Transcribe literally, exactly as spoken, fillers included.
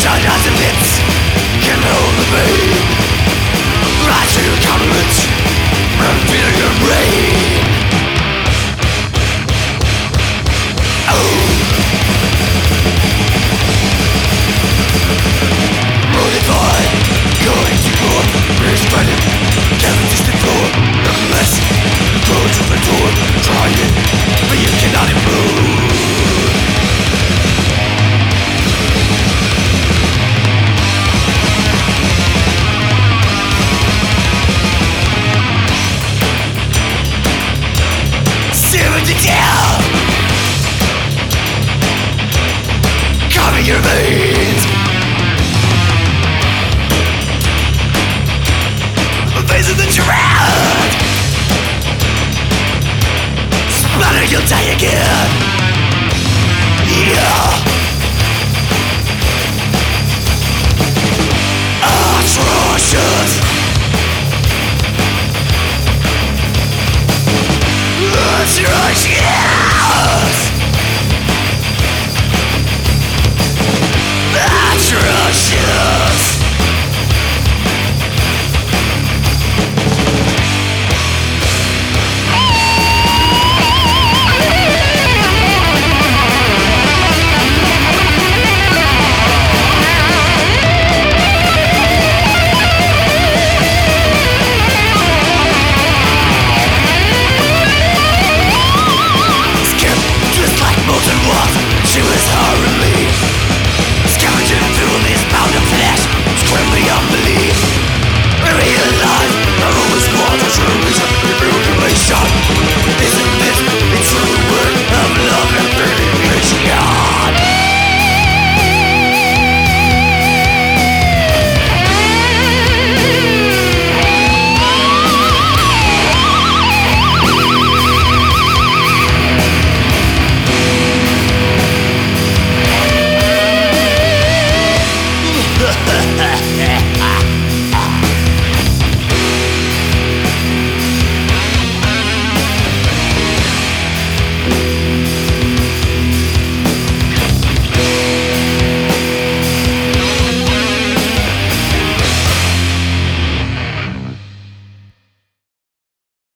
as it hits, can hold the pain. Rise to your countenance, and feel your brain. Oh, modified, going to court, restraining, can't just ignore, unless go to the door, try it, but you cannot improve. Cover your veins, facing the drought. Splatter, you'll die again. Yeah.